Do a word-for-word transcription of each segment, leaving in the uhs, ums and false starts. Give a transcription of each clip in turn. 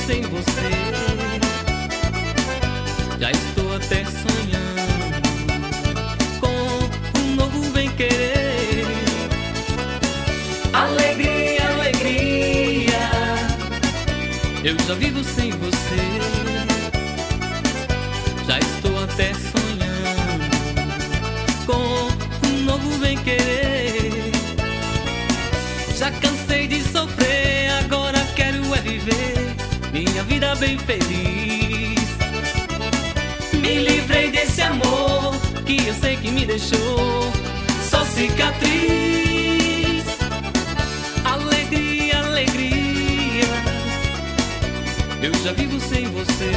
sem você. Já estou até sonhando com um novo bem-querer. Alegria, alegria, eu já vivo sem você. Já estou até sonhando com um novo bem-querer. Já cansei de sofrer, agora quero é viver minha vida bem feliz. Me livrei desse amor que eu sei que me deixou só cicatriz. Alegria, alegria, eu já vivo sem você.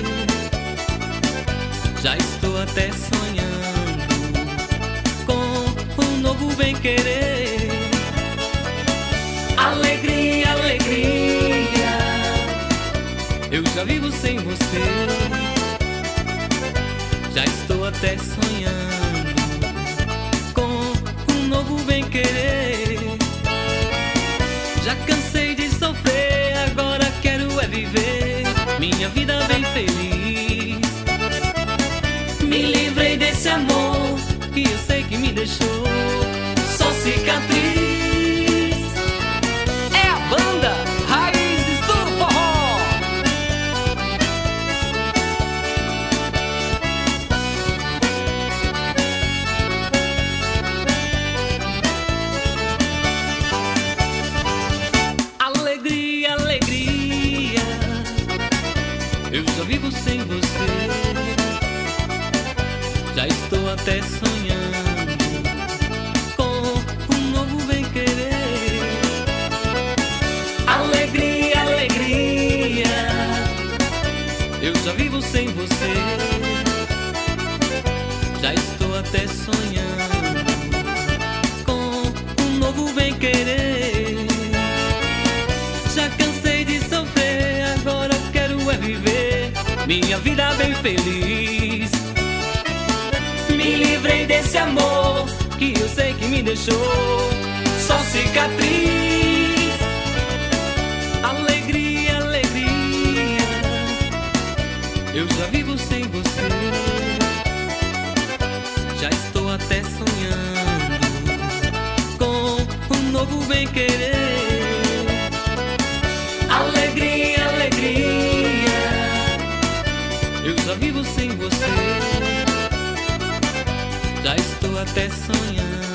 Já estou até sonhando com um novo bem-querer. Alegria, alegria, eu já vivo sem você. Já estou até sonhando com um novo bem-querer. Já cansei de sofrer, agora quero é viver minha vida bem feliz. Me livrei desse amor que eu sei que me deixou só cicatriz. É a banda Raízes do Forró. Alegria, alegria, eu já vivo sem você. Já estou até sonhando com um novo bem-querer. Alegria, alegria, eu já vivo sem você. Já estou até sonhando com um novo bem-querer. Já cansei de sofrer, agora quero é viver minha vida bem feliz. Me livrei desse amor que eu sei que me deixou só cicatriz. Alegria, alegria, eu já vivo sem você. Já estou até sonhando com um novo bem-querer. Alegria, alegria, eu já vivo sem você. Já estou até sonhando